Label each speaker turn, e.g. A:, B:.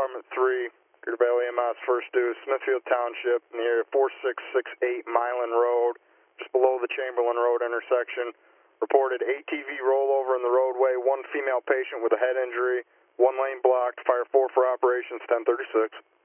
A: Department 3, Greater Valley EMS, first due, Smithfield Township, near 4668 Milan Road, just below the Chamberlain Road intersection. Reported ATV rollover in the roadway, one female patient with a head injury, one lane blocked, fire 4 for operations, 1036.